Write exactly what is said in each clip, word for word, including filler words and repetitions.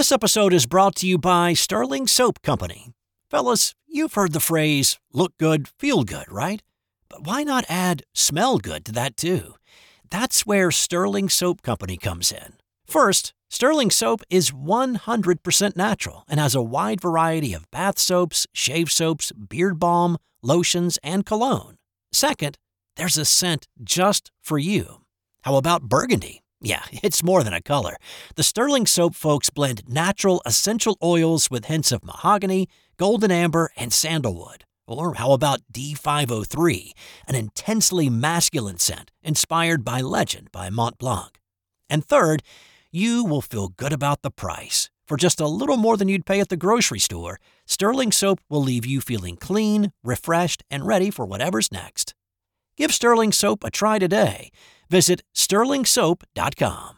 This episode is brought to you by Sterling Soap Company. Fellas, you've heard the phrase, look good, feel good, right? But why not add smell good to that too? That's where Sterling Soap Company comes in. First, Sterling Soap is one hundred percent natural and has a wide variety of bath soaps, shave soaps, beard balm, lotions, and cologne. Second, there's a scent just for you. How about burgundy? Yeah, it's more than a color. The Sterling Soap folks blend natural essential oils with hints of mahogany, golden amber, and sandalwood. Or how about D five oh three, an intensely masculine scent inspired by Legend by Mont Blanc. And third, you will feel good about the price. For just a little more than you'd pay at the grocery store, Sterling Soap will leave you feeling clean, refreshed, and ready for whatever's next. Give Sterling Soap a try today. Visit sterling soap dot com.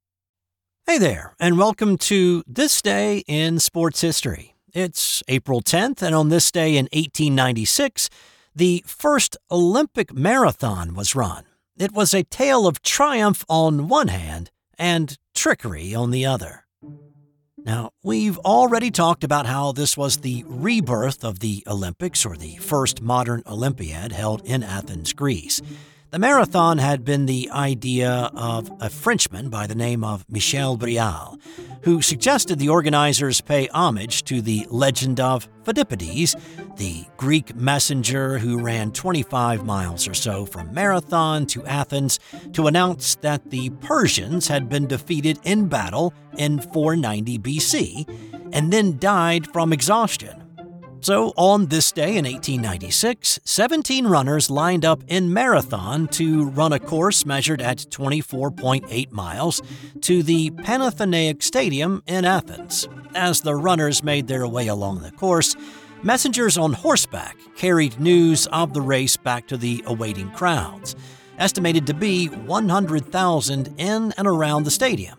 Hey there, and welcome to This Day in Sports History. It's April tenth, and on this day in eighteen ninety-six, the first Olympic marathon was run. It was a tale of triumph on one hand and trickery on the other. Now, we've already talked about how this was the rebirth of the Olympics, or the first modern Olympiad held in Athens, Greece. The marathon had been the idea of a Frenchman by the name of Michel Brial, who suggested the organizers pay homage to the legend of Phidippides, the Greek messenger who ran twenty-five miles or so from Marathon to Athens to announce that the Persians had been defeated in battle in four ninety B C and then died from exhaustion. So, on this day in eighteen ninety-six, seventeen runners lined up in Marathon to run a course measured at twenty-four point eight miles to the Panathenaic Stadium in Athens. As the runners made their way along the course, messengers on horseback carried news of the race back to the awaiting crowds, estimated to be one hundred thousand in and around the stadium.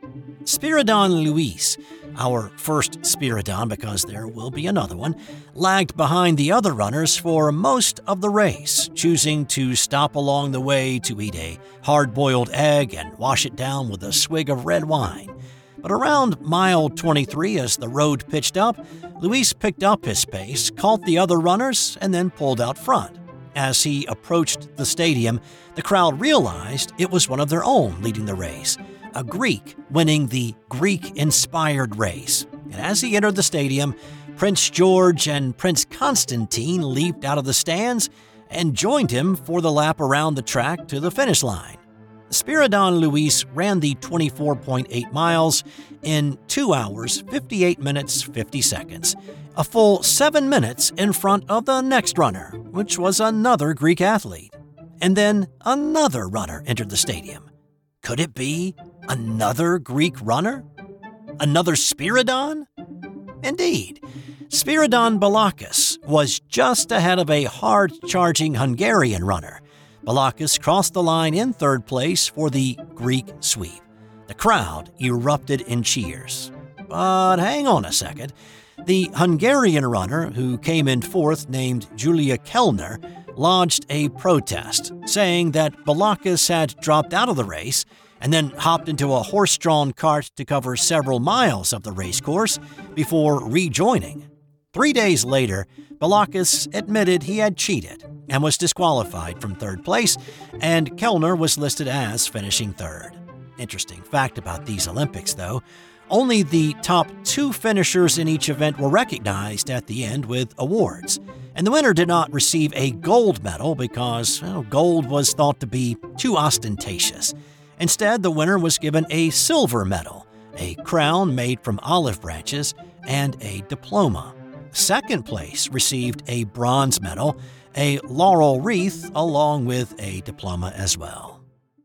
Spiridon Louis, our first Spiridon because there will be another one, lagged behind the other runners for most of the race, choosing to stop along the way to eat a hard-boiled egg and wash it down with a swig of red wine. But around mile twenty-three, as the road pitched up, Louis picked up his pace, caught the other runners, and then pulled out front. As he approached the stadium, the crowd realized it was one of their own leading the race, a Greek winning the Greek-inspired race. And as he entered the stadium, Prince George and Prince Constantine leaped out of the stands and joined him for the lap around the track to the finish line. Spiridon Louis ran the twenty-four point eight miles in two hours, fifty-eight minutes, fifty seconds, a full seven minutes in front of the next runner, which was another Greek athlete. And then another runner entered the stadium. Could it be another Greek runner? Another Spiridon? Indeed. Spiridon Balakis was just ahead of a hard-charging Hungarian runner. Balakis crossed the line in third place for the Greek sweep. The crowd erupted in cheers. But hang on a second. The Hungarian runner, who came in fourth, named Julia Kellner, lodged a protest, saying that Balakis had dropped out of the race and then hopped into a horse-drawn cart to cover several miles of the race course before rejoining. Three days later, Balakis admitted he had cheated and was disqualified from third place, and Kellner was listed as finishing third. Interesting fact about these Olympics, though. Only the top two finishers in each event were recognized at the end with awards, and the winner did not receive a gold medal because well, gold was thought to be too ostentatious. Instead, the winner was given a silver medal, a crown made from olive branches, and a diploma. Second place received a bronze medal, a laurel wreath, along with a diploma as well.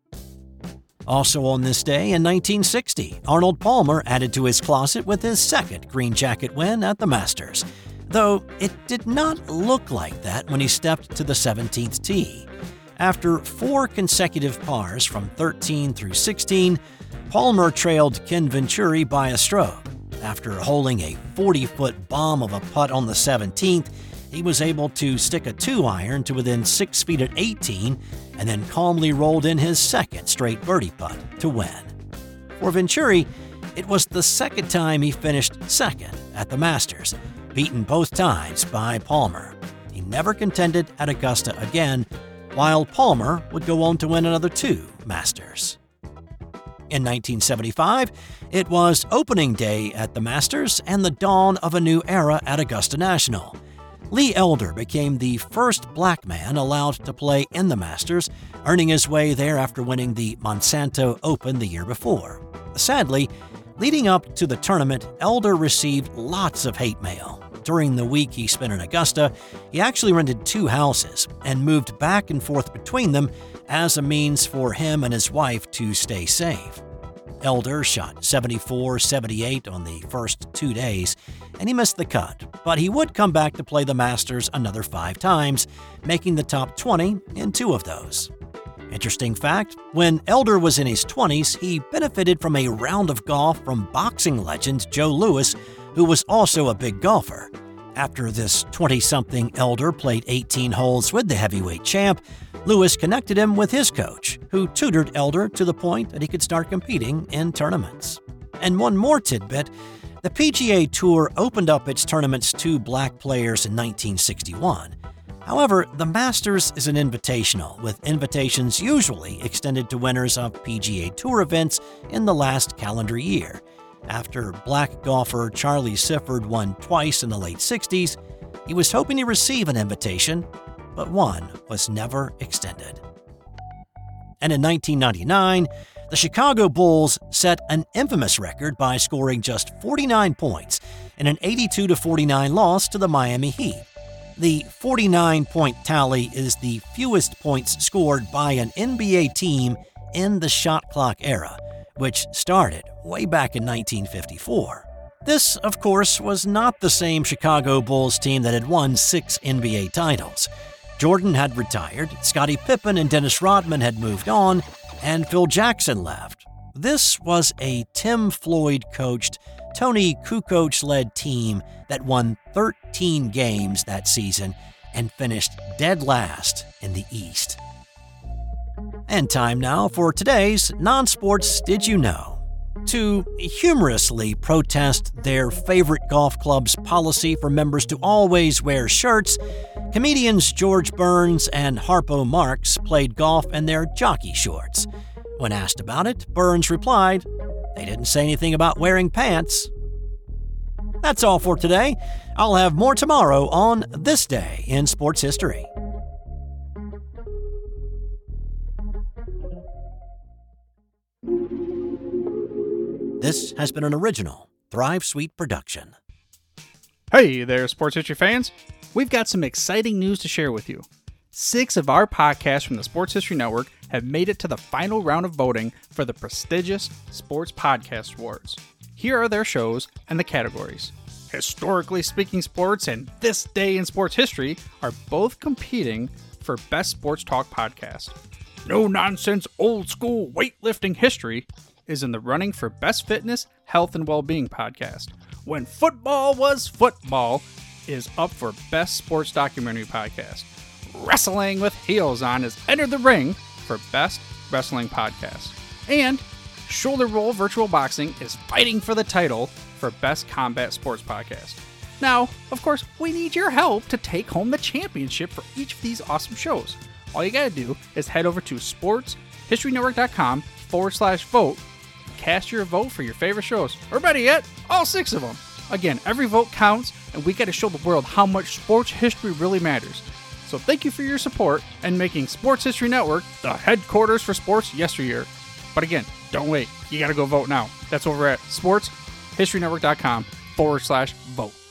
Also on this day in nineteen sixty, Arnold Palmer added to his closet with his second green jacket win at the Masters, though it did not look like that when he stepped to the seventeenth tee. After four consecutive pars from thirteen through sixteen, Palmer trailed Ken Venturi by a stroke. After holding a forty-foot bomb of a putt on the seventeenth, he was able to stick a two-iron to within six feet at eighteen and then calmly rolled in his second straight birdie putt to win. For Venturi, It was the second time he finished second at the Masters, beaten both times by Palmer. He never contended at Augusta again, while Palmer would go on to win another two Masters. In nineteen seventy-five, it was opening day at the Masters and the dawn of a new era at Augusta National. Lee Elder became the first black man allowed to play in the Masters, earning his way there after winning the Monsanto Open the year before. Sadly, leading up to the tournament, Elder received lots of hate mail. During the week he spent in Augusta, he actually rented two houses and moved back and forth between them as a means for him and his wife to stay safe. Elder shot seventy-four seventy-eight on the first two days, and he missed the cut, but he would come back to play the Masters another five times, making the top twenty in two of those. Interesting fact, when Elder was in his twenties, he benefited from a round of golf from boxing legend Joe Louis, who was also a big golfer. After this twenty-something Elder played eighteen holes with the heavyweight champ, Louis connected him with his coach, who tutored Elder to the point that he could start competing in tournaments. And one more tidbit, the P G A Tour opened up its tournaments to black players in nineteen sixty-one. However, the Masters is an invitational, with invitations usually extended to winners of P G A Tour events in the last calendar year. After black golfer Charlie Sifford won twice in the late sixties, he was hoping to receive an invitation, but one was never extended. And in nineteen ninety-nine, the Chicago Bulls set an infamous record by scoring just forty-nine points in an eighty-two to forty-nine loss to the Miami Heat. The forty-nine point tally is the fewest points scored by an N B A team in the shot clock era, which started way back in nineteen fifty-four. This, of course, was not the same Chicago Bulls team that had won six N B A titles. Jordan had retired, Scottie Pippen and Dennis Rodman had moved on, and Phil Jackson left. This was a Tim Floyd-coached, Tony Kukoc-led team that won thirteen games that season and finished dead last in the East. And time now for today's Non-Sports Did You Know? To humorously protest their favorite golf club's policy for members to always wear shirts, comedians George Burns and Harpo Marx played golf in their jockey shorts. When asked about it, Burns replied, "They didn't say anything about wearing pants." That's all for today. I'll have more tomorrow on This Day in Sports History. This has been an original Thrive Suite production. Hey there, sports history fans. We've got some exciting news to share with you. Six of our podcasts from the Sports History Network have made it to the final round of voting for the prestigious Sports Podcast Awards. Here are their shows and the categories. Historically Speaking Sports and This Day in Sports History are both competing for Best Sports Talk Podcast. No Nonsense Old School Weightlifting History is in the running for Best Fitness, Health, and Wellbeing Podcast. When Football Was Football is up for Best Sports Documentary Podcast. Wrestling with Heels On has entered the ring for Best Wrestling Podcast. And Shoulder Roll Virtual Boxing is fighting for the title for Best Combat Sports Podcast. Now, of course, we need your help to take home the championship for each of these awesome shows. All you gotta do is head over to sportshistorynetwork.com forward slash vote cast your vote for your favorite shows, or better yet, all six of them. Again, every vote counts, and we got to show the world how much sports history really matters. So thank you for your support and making Sports History Network the headquarters for sports yesteryear. But again, don't wait. You got to go vote now. That's over at sportshistorynetwork.com forward slash vote.